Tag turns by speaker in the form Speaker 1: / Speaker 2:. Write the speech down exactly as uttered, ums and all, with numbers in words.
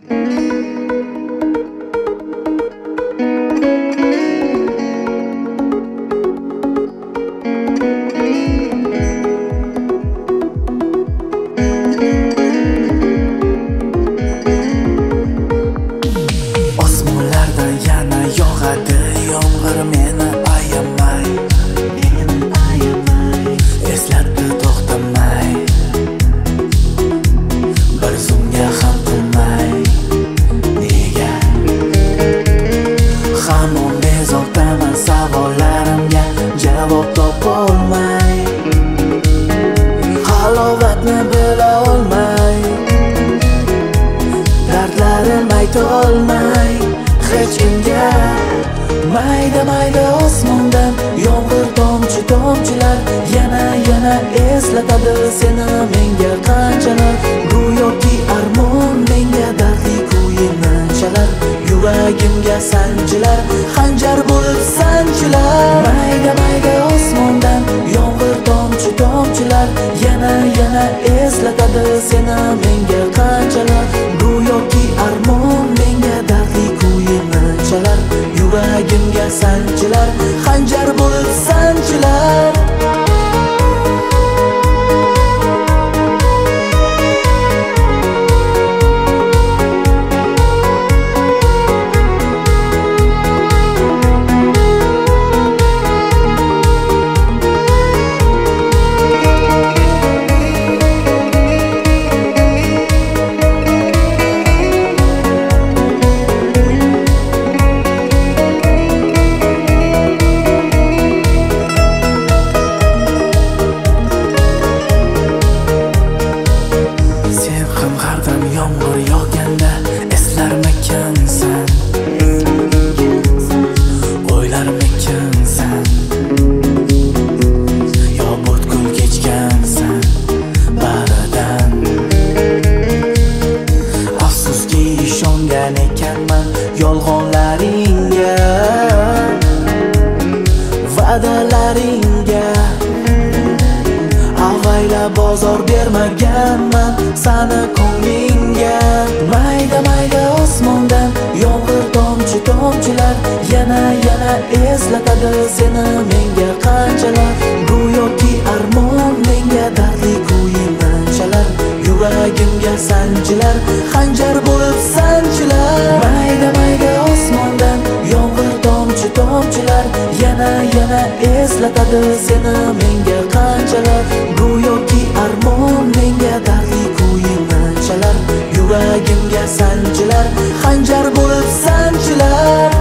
Speaker 1: Osmonlardan yana yog'adi yomg'ir meni ayamay, meni ayamay, eslatdi to'xtamay, bir zumga ham qo'ymay. Nega hamon bezovtaman savollarimga javob topolmay, halovatni bila olmay, dardlarim aytolmay hech kimga. Mayda mayda osmondan yomg'ir tomchi tomchilar yana yana eslatadi seni menga qanchalar. Go'yoki armon menga dardli kuyimni chalar, yuragimga sanchilar xanjar bo'lib sanchilar. Mayda mayda osmondan yomg'ir tomchi tomchilar yana yana eslatadi seni menga qanchalar. Go'yoki armon menga dardli kuyimni chalar, yuragimga sanchilar xanjar bo'lib sanchilar. Yomg'ir yog'ganda eslarmikansan, o'ylarmikansan, yo butkul kechgansan baridan. Afsuski ishongan ekanman yolg'onlaringga, va'dalaringga. Avayla bozor bermaganman sana ko'nglingga. Mayda mayda osmondan yomg'ir tomchi tomchilar yana yana eslatadi seni menga qanchalar. Go'yoki armon menga dardli kuyimni chalar, yuragimga sanchilar xanjar bo'lib sanchilar. Mayda mayda osmondan yomg'ir tomchi tomchilar yana yana eslatadi seni menga qanchalar. Go'yoki armon menga dardli kuyimni chalar, yuragimga sanchilar xanjar bo'lib sanchilar.